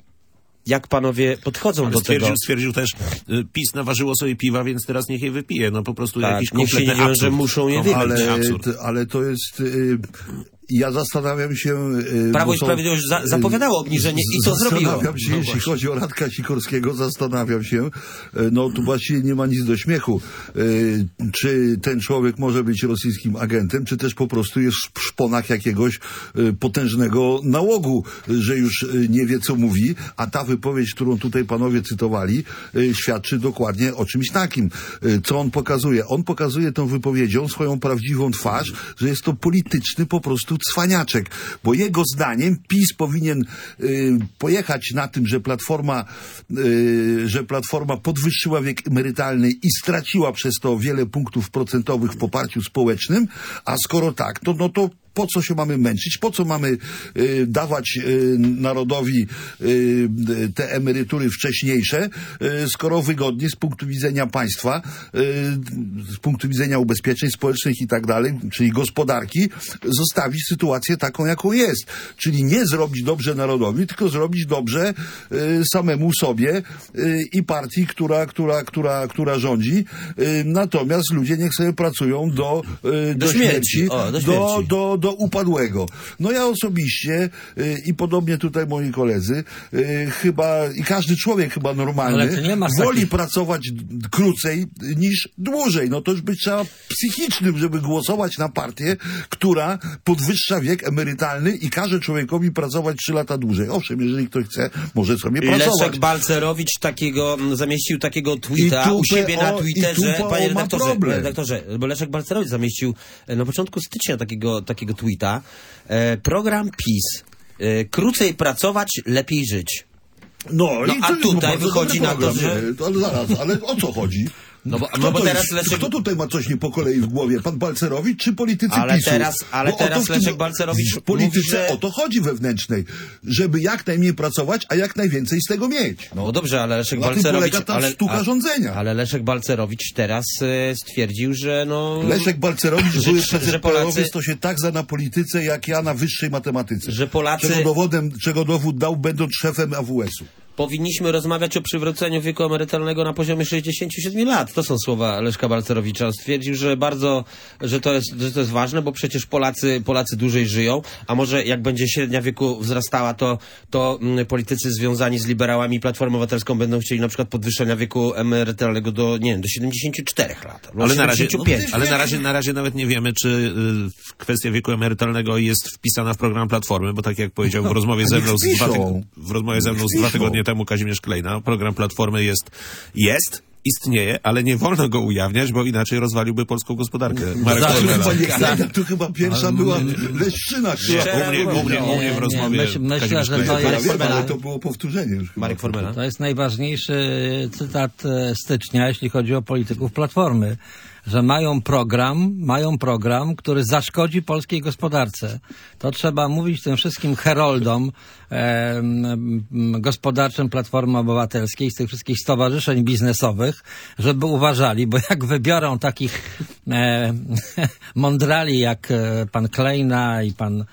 C: jak panowie podchodzą
B: Ale
C: do
B: stwierdził,
C: tego?
B: Stwierdził też, y, PiS naważyło sobie piwa, więc teraz niech je wypije. No po prostu
C: Tak,
B: jakiś
C: niech się
B: kompletny
C: nie dzieją,
B: absurd.
C: że muszą je wypić.
B: Kompletny
D: Ale,
B: absurd.
D: t- ale to jest... Y, ja zastanawiam się... Y,
C: Prawo
D: bo
C: i
D: są-
C: Sprawiedliwość za zapowiadało obniżenie i to zrobiło.
D: Zastanawiam się,
C: No
D: jeśli
C: właśnie.
D: chodzi o Radka Sikorskiego, zastanawiam się, y, no tu właściwie nie ma nic do śmiechu, y, czy ten człowiek może być rosyjskim agentem, czy też po prostu jest w szponach jakiegoś y, potężnego nałogu, y, że już y, nie wie, co mówi, a ta wypowiedź, którą tutaj panowie cytowali, y, świadczy dokładnie o czymś takim. Y, co on pokazuje? On pokazuje tą wypowiedzią swoją prawdziwą twarz, że jest to polityczny po prostu cwaniaczek, bo jego zdaniem PiS powinien y, pojechać na tym, że Platforma, y, że Platforma podwyższyła wiek emerytalny i straciła przez to wiele punktów procentowych w poparciu społecznym, a skoro tak, to no to po co się mamy męczyć? Po co mamy y, dawać y, narodowi y, te emerytury wcześniejsze, y, skoro wygodnie z punktu widzenia państwa, y, z punktu widzenia ubezpieczeń społecznych i tak dalej, czyli gospodarki, zostawić sytuację taką, jaką jest. Czyli nie zrobić dobrze narodowi, tylko zrobić dobrze y, samemu sobie y, i partii, która, która, która, która rządzi. Y, natomiast ludzie niech sobie pracują do, y, do,
C: Do śmierci.
D: śmierci,
C: O, do
D: do,
C: śmierci.
D: do, do upadłego. No ja osobiście y, i podobnie tutaj moi koledzy, y, chyba i każdy człowiek chyba
E: Ale
D: normalny
E: to nie ma
D: woli
E: takich-
D: pracować d- krócej niż dłużej. No to już być trzeba psychicznym, żeby głosować na partię, która podwyższa wiek emerytalny i każe człowiekowi pracować trzy lata dłużej. Owszem, jeżeli ktoś chce, może sobie pracować.
C: Leszek Balcerowicz takiego, zamieścił takiego tweeta
D: I tu
C: u siebie na
D: P O, i
C: Twitterze,
D: tu P O
C: panie
D: ma
C: redaktorze,
D: problem.
C: panie redaktorze, bo Leszek Balcerowicz zamieścił e, na początku stycznia takiego, takiego tweeta. E, program PiS. E, krócej pracować, lepiej żyć.
D: No,
C: No,
D: i
C: a
D: to jest
C: tutaj
D: bardzo
C: wychodzi
D: dobry
C: na to,
D: program.
C: że-
D: Nie, to, ale zaraz, ale o co chodzi?
C: No bo,
D: Kto,
C: no bo
D: to
C: teraz
D: jest,
C: Leszek...
D: kto tutaj ma coś nie po kolei w głowie? Pan Balcerowicz czy politycy
C: Ale
D: PiSu?
C: teraz- ale
D: Bo o to
C: teraz
D: w tym-
C: Leszek Balcerowicz
D: w polityce
C: mówi, że-
D: o to chodzi wewnętrznej, żeby jak najmniej pracować, a jak najwięcej z tego mieć.
C: No dobrze, ale Leszek
D: Na tym
C: Balcerowicz...
D: polega ta
C: ale,
D: sztuka
C: a-
D: rządzenia.
C: Ale Leszek Balcerowicz teraz e, stwierdził, że no...
D: Leszek Balcerowicz,
C: że-
D: były
C: że
D: P Z P
C: Polacy-
D: R-owiec, to się tak zna na polityce, jak ja na wyższej matematyce.
C: Że Polacy-
D: Czego dowodem, czego dowód dał, będąc szefem A W S-u.
C: Powinniśmy rozmawiać o przywróceniu wieku emerytalnego na poziomie sześćdziesięciu siedmiu lat. To są słowa Leszka Balcerowicza. On stwierdził, że bardzo, że to jest, że to jest ważne, bo przecież Polacy, Polacy dłużej żyją, a może jak będzie średnia wieku wzrastała, to, to mm, politycy związani z liberałami i Platformą Obywatelską będą chcieli na przykład podwyższenia wieku emerytalnego do, nie wiem, do siedemdziesięciu czterech lat. albo
B: Ale na razie,
C: siedemdziesięciu pięciu.
B: ale na razie, na razie nawet nie wiemy, czy y, kwestia wieku emerytalnego jest wpisana w program Platformy, bo tak jak powiedział w rozmowie ze mną z dwa, tyg- w rozmowie ze mną z dwa tygodnie temu Kazimierz Klejna, program Platformy jest, jest istnieje, ale nie wolno go ujawniać, bo inaczej rozwaliłby polską gospodarkę. Marek
D: Znaczy,
B: Formela.
D: panie Klejna, tu chyba pierwsza była Leszczyna.
B: Nie, u mnie, u mnie, u mnie w rozmowie
E: Myśl, myślę, że to
D: Ja
E: jest...
D: wiem, ale to było powtórzenie już.
C: Marek Formela.
E: To jest najważniejszy cytat e, stycznia, jeśli chodzi o polityków Platformy, że mają program, mają program, który zaszkodzi polskiej gospodarce. To trzeba mówić tym wszystkim heroldom e, m, gospodarczym Platformy Obywatelskiej z tych wszystkich stowarzyszeń biznesowych, żeby uważali, bo jak wybiorą takich e, mądrali jak e, pan Klejna i pan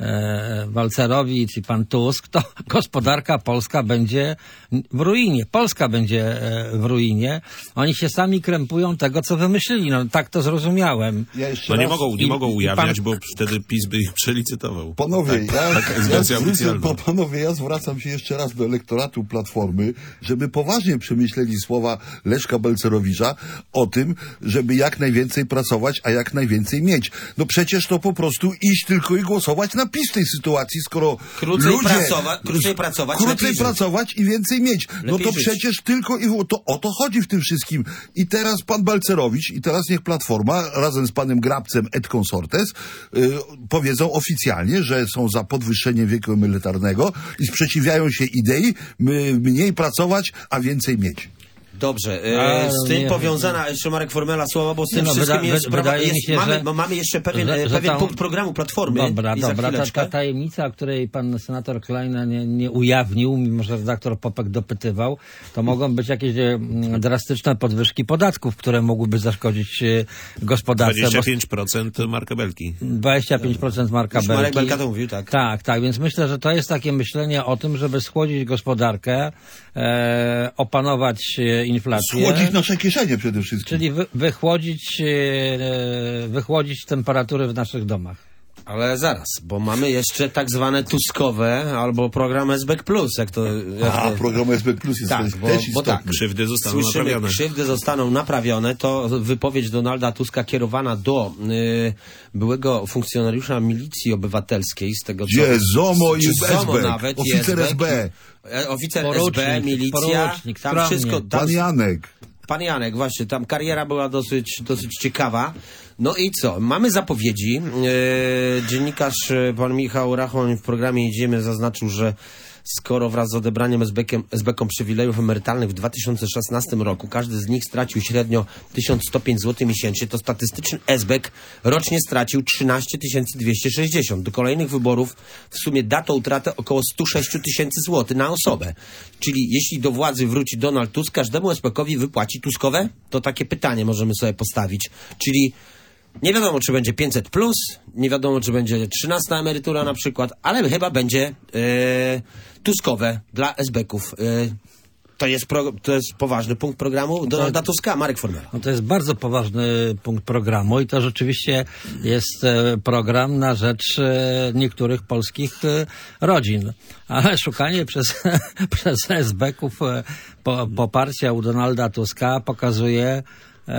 E: e, Balcerowicz i pan Tusk, to gospodarka polska będzie w ruinie. Polska będzie e, w ruinie. Oni się sami krępują tego, co wymyślili. No tak to zrozumiałem.
D: Ja
B: No nie
D: raz-
B: mogą, nie
E: i-
B: mogą
E: i
B: ujawniać,
E: pan-
B: bo wtedy PiS by ich przelicytował.
D: Panowie,
B: tak,
D: ja,
B: taka jest
D: ja,
B: wersja
D: zwrócę,
B: oficjalna.
D: pa- panowie, ja zwracam się jeszcze raz do elektoratu Platformy, żeby poważnie przemyśleli słowa Leszka Balcerowicza o tym, żeby jak najwięcej pracować, a jak najwięcej mieć. No przecież to po prostu iść tylko i głosować na PiS w tej sytuacji, skoro
C: Krócej
D: ludzie...
C: pracowa- krócej pracować,
D: Krócej
C: lepiej żyć.
D: pracować i więcej mieć. No
C: Lepiej
D: to
C: żyć.
D: przecież tylko i w- to o to chodzi w tym wszystkim. I teraz pan Balcerowicz i teraz niech Platforma razem z panem Grabcem et consortes y, powiedzą oficjalnie, że są za podwyższeniem wieku emerytalnego i sprzeciwiają się idei my, mniej pracować, a więcej mieć.
C: Dobrze, e,
E: A,
C: z tym
E: nie.
C: powiązana jeszcze Marek Formela słowa, bo z tym
E: No,
C: wszystkim
E: wyda-
C: jest
E: wy-
C: sprawa,
E: wydaje mi
C: jest,
E: się,
C: mamy,
E: że-
C: bo mamy jeszcze pewien,
E: że-
C: e,
E: że
C: pewien
E: tam-
C: punkt programu Platformy.
E: Dobra,
C: I za
E: dobra. Ta,
C: chwileczkę.
E: ta tajemnica, której pan senator Kleina nie, nie ujawnił, mimo że redaktor Popek dopytywał, to mogą być jakieś e, m, drastyczne podwyżki podatków, które mogłyby zaszkodzić e, gospodarce. bo
B: dwadzieścia pięć procent Marka Belki.
E: dwadzieścia pięć procent Marka
C: Już Marek
E: Belki.
C: Belka to mówił, tak.
E: Tak, tak, więc myślę, że to jest takie myślenie o tym, żeby schłodzić gospodarkę, e, opanować e, inflację.
D: Schłodzić nasze kieszenie przede wszystkim.
E: Czyli wy, wychłodzić, e, wychłodzić temperatury w naszych domach.
C: Ale zaraz, bo mamy jeszcze tak zwane Tuskowe albo program S B K plus, jak to... Jak
D: A,
C: to
D: program S B Plus jest
C: tak,
D: też
C: bo,
D: też
C: bo
D: istotny.
C: tak,
B: Krzywdy zostaną
C: słyszymy,
B: naprawione.
C: krzywdy zostaną naprawione, to wypowiedź Donalda Tuska kierowana do y, byłego funkcjonariusza milicji obywatelskiej, z tego co...
D: Gdzie ZOMO i
C: czy ZOMO
D: S B,
C: nawet, i
D: oficer
C: S B.
D: S B.
C: E, Oficer
E: Porucznik,
C: S B, milicja,
E: porucznik,
C: tam
E: skromnie.
C: wszystko... Tam,
D: Pan Janek.
C: Pan Janek, właśnie, tam kariera była dosyć, dosyć ciekawa. No i co? Mamy zapowiedzi. E, dziennikarz e, pan Michał Rachoń w programie Idziemy zaznaczył, że skoro wraz z odebraniem S B K-om przywilejów emerytalnych w dwa tysiące szesnastym roku każdy z nich stracił średnio tysiąc sto pięć złotych miesięcznie, to statystyczny S B K rocznie stracił trzynaście tysięcy dwieście sześćdziesiąt. Do kolejnych wyborów w sumie da to utratę około sto sześć tysięcy złotych na osobę. Czyli jeśli do władzy wróci Donald Tusk, każdemu S B K-owi wypłaci Tuskowe? To takie pytanie możemy sobie postawić. Czyli nie wiadomo, czy będzie pięćset plus, nie wiadomo, czy będzie trzynasta emerytura na przykład, ale chyba będzie e, Tuskowe dla S B K-ów. E, to, jest pro, to jest poważny punkt programu Donalda Tuska. Marek Formela.
E: No to jest bardzo poważny punkt programu i to rzeczywiście jest e, program na rzecz e, niektórych polskich e, rodzin. Ale szukanie przez, przez S B K-ów e, po, poparcia u Donalda Tuska pokazuje e,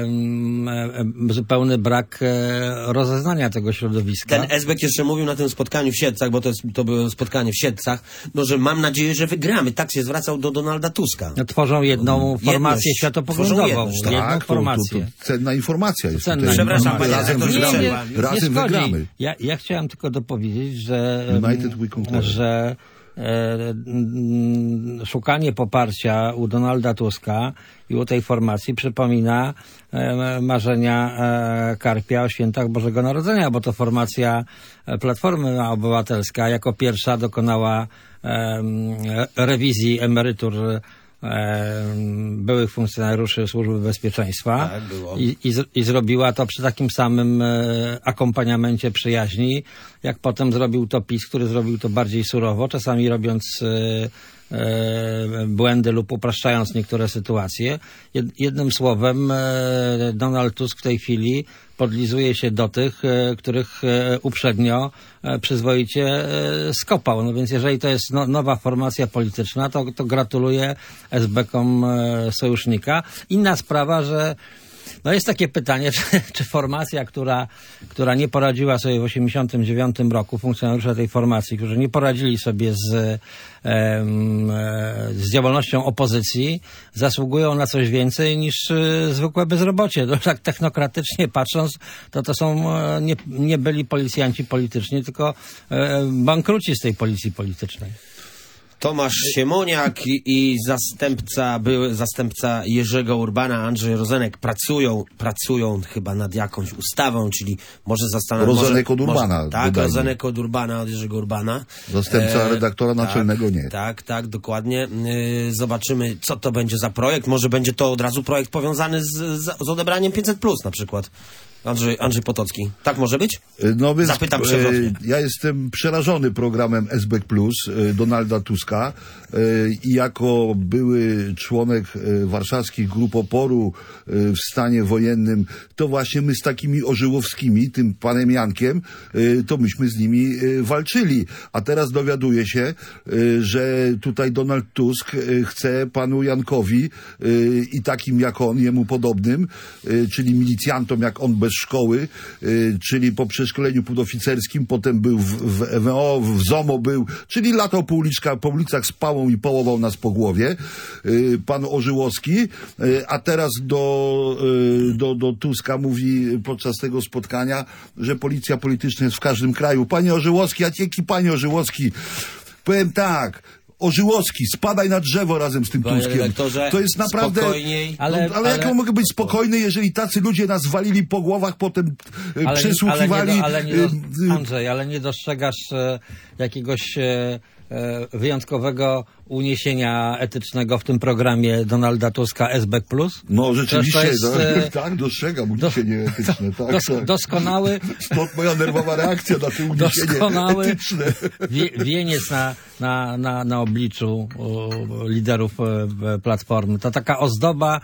E: e, zupełny brak e, rozeznania tego środowiska.
C: Ten S B K jeszcze mówił na tym spotkaniu w Siedlcach, bo to, jest, to było spotkanie w Siedlcach, no, że mam nadzieję, że wygramy. Tak się zwracał do Donalda Tuska.
E: No, tworzą jedną
C: Jedność.
E: formację światopoglądową.
C: Tworzą jedność, tak.
E: jedną
D: Tak, to, to,
E: formację.
D: to cenna informacja jest.
E: Cenna
D: tutaj.
C: Przepraszam, panie
D: razem
C: redaktorze,
D: wygramy.
C: nie,
D: Razem
E: szkodzi.
D: wygramy.
E: Ja, ja chciałem tylko dopowiedzieć, że,
D: United we conquer.
E: że e, mm, szukanie poparcia u Donalda Tuska i u tej formacji przypomina e, marzenia e, Karpia o świętach Bożego Narodzenia, bo to formacja e, Platformy Obywatelska jako pierwsza dokonała e, rewizji emerytur e, byłych funkcjonariuszy Służby Bezpieczeństwa.
C: Tak, było.
E: I, i, z, i zrobiła to przy takim samym e, akompaniamencie przyjaźni, jak potem zrobił to PiS, który zrobił to bardziej surowo, czasami robiąc e, e, błędy lub upraszczając niektóre sytuacje. Jed, jednym słowem e, Donald Tusk w tej chwili podlizuje się do tych, e, których e, uprzednio e, przyzwoicie e, skopał. No więc jeżeli to jest no, nowa formacja polityczna, to, to gratuluję S B K-om e, sojusznika. Inna sprawa, że No jest takie pytanie, czy, czy formacja, która, która nie poradziła sobie w osiemdziesiątym dziewiątym roku, funkcjonariusze tej formacji, którzy nie poradzili sobie z, e, z działalnością opozycji, zasługują na coś więcej niż e, zwykłe bezrobocie. No, tak technokratycznie patrząc, to to są e, nie, nie byli policjanci polityczni, tylko e, bankruci z tej policji politycznej.
C: Tomasz Siemoniak i, i zastępca, były zastępca Jerzego Urbana, Andrzej Rozenek pracują, pracują chyba nad jakąś ustawą, czyli może zastanawiać...
D: Rozenek od Urbana.
C: Może, tak,
D: wydajnie.
C: Rozenek od Urbana, od Jerzego Urbana.
D: Zastępca
C: E,
D: redaktora naczelnego
C: tak,
D: nie.
C: Tak, tak, dokładnie. E, zobaczymy, co to będzie za projekt. Może będzie to od razu projekt powiązany z, z, z odebraniem pięćset plus na przykład. Andrzej, Andrzej Potocki. Tak może być?
D: No więc
C: Zapytam przewrotnie.
D: e, ja jestem przerażony programem S B plus e, Donalda Tuska e, i jako były członek e, warszawskich grup oporu e, w stanie wojennym, to właśnie my z takimi Ożyłowskimi, tym panem Jankiem, e, to myśmy z nimi e, walczyli. A teraz dowiaduję się, e, że tutaj Donald Tusk e, chce panu Jankowi e, i takim jak on, jemu podobnym, e, czyli milicjantom jak on bez szkoły, y, czyli po przeszkoleniu podoficerskim, potem był w, w E W O, w ZOMO był, czyli latał po, uliczka, po ulicach z pałą i połował nas po głowie, y, pan Ożyłowski, y, a teraz do, y, do, do Tuska mówi podczas tego spotkania, że policja polityczna jest w każdym kraju. Panie Ożyłowski, a dzięki panie Ożyłowski, powiem tak, Ożyłowski, spadaj na drzewo razem z tym
C: Panie
D: Tuskiem.
C: redaktorze,
D: To jest naprawdę...
C: spokojniej.
D: Ale,
E: Ale-
D: no, ale, jak
E: ale-
D: ja mogę być spokojny, jeżeli tacy ludzie nas walili po głowach, potem e,
E: Ale,
D: przesłuchiwali...
E: ale, nie do, ale nie do,
D: e, e,
E: Andrzej, ale nie dostrzegasz e, jakiegoś e, e, wyjątkowego uniesienia etycznego w tym programie Donalda Tuska S B plus?
D: No rzeczywiście,
E: To jest,
D: no,
E: e,
D: tak, dostrzegam uniesienie etyczne. Tak,
E: Dos,
D: tak.
E: doskonały,
D: Stąd moja nerwowa reakcja na to uniesienie
E: doskonały
D: etyczne.
E: wie, wieniec na, na, na, na obliczu o, liderów e, Platformy. To taka ozdoba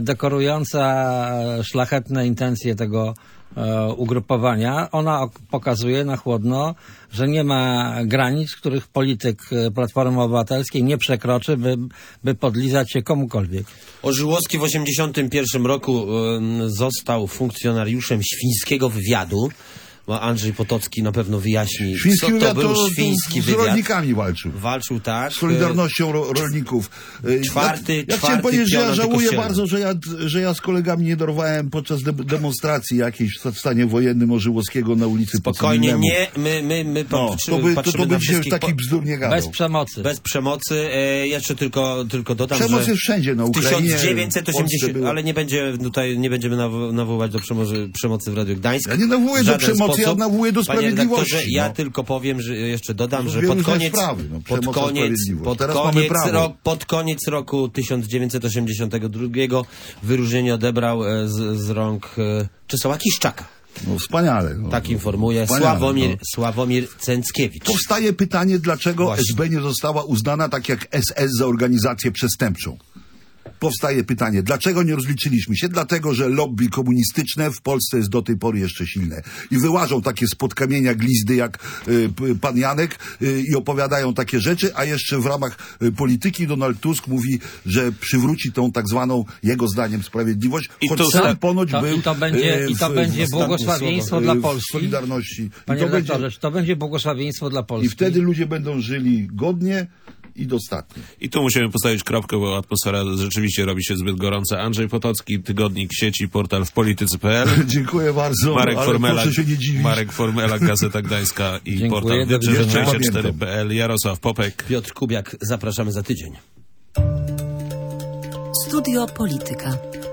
E: dekorująca szlachetne intencje tego e, ugrupowania. Ona ok- pokazuje na chłodno, że nie ma granic, których polityk e, Platformy Obywatelskiej nie przekroczy, by, by podlizać się komukolwiek.
C: Ożyłowski w osiemdziesiątym pierwszym roku um, został funkcjonariuszem świńskiego wywiadu. Bo Andrzej Potocki na pewno wyjaśni,
D: Świński
C: co to
D: wywiad
C: był
D: to,
C: świński
D: z
C: wywiad.
D: rolnikami walczył.
C: Walczył, tak.
D: Z Solidarnością ro rolników. E,
C: Czwarty-
D: ja, ja
C: czwarty
D: chciałem powiedzieć, że ja
C: pion
D: żałuję
C: antykościelny.
D: bardzo, że ja, że ja z kolegami nie dorwałem podczas de demonstracji jakiejś w stanie wojennym Ożyłowskiego na ulicy
C: Spokojnie,
D: po
C: nie, my, my, my
D: No,
C: patrzymy,
D: to by, to,
C: patrzymy
D: to
C: na
D: by się
C: wszystkich
D: taki
C: po-
D: bzdur nie gadał.
E: Bez przemocy.
C: Bez przemocy. E, jeszcze tylko, tylko dodam,
D: Przemoc
C: że
D: jest wszędzie na
C: w
D: Ukrainie.
C: tysiąc dziewięćset osiemdziesiątym,
D: w Polsce było.
C: ale nie będzie tutaj, nie będziemy nawo nawoływać do przemocy, przemocy w Radiu Gdańsk.
D: Ja nie nawołuję
C: W
D: do
C: żaden
D: przemocy, ja
C: sposób.
D: nawołuję do
C: Panie
D: sprawiedliwości,
C: redaktorze, ja
D: no.
C: tylko powiem, że jeszcze dodam,
D: To
C: że
D: dwie
C: pod
D: różne
C: koniec,
D: sprawy, no.
C: pod
D: Przemoc a
C: koniec,
D: sprawiedliwość.
C: pod
D: Teraz mamy
C: koniec,
D: prawo.
C: rok, pod koniec roku tysiąc dziewięćset osiemdziesiątego drugiego wyróżnienie odebrał e, z, z rąk e, Czesława Kiszczaka.
D: No wspaniale. No.
C: Tak informuje
D: Wspaniale,
C: Sławomir,
D: no.
C: Sławomir Cęckiewicz.
D: Powstaje pytanie, dlaczego
C: Właśnie.
D: S B nie została uznana tak jak S S za organizację przestępczą. Powstaje pytanie, dlaczego nie rozliczyliśmy się? Dlatego, że lobby komunistyczne w Polsce jest do tej pory jeszcze silne. I wyłażą takie spod kamienia glizdy jak y, p- pan Janek y, i opowiadają takie rzeczy, a jeszcze w ramach y, polityki Donald Tusk mówi, że przywróci tą tak zwaną, jego zdaniem, sprawiedliwość.
B: I
D: choć
B: to-
D: sam ponoć
E: to-
D: był
E: i to będzie-
D: y,
E: i to
D: w-
E: będzie
D: w-
E: błogosławieństwo
D: w-
E: dla
D: w
E: Polski.
D: Solidarności.
E: Panie
D: I to,
E: redaktorze,
D: będzie,
E: czy to będzie błogosławieństwo dla Polski?
D: I wtedy ludzie będą żyli godnie i dostatnio.
B: I tu musimy postawić kropkę, bo atmosfera rzeczywiście robi się zbyt gorąca. Andrzej Potocki, tygodnik sieci, portal w polityce kropka p l.
D: Dziękuję bardzo,
B: Marek
D: ale
B: Formela,
D: proszę się nie dziwić.
B: Marek Formela, Gazeta Gdańska i
E: Dziękuję,
B: portal
E: do widzenia.
B: sześćdziesiąt cztery kropka p l. Jarosław Popek.
C: Piotr Kubiak, zapraszamy za tydzień.
A: Studio Polityka.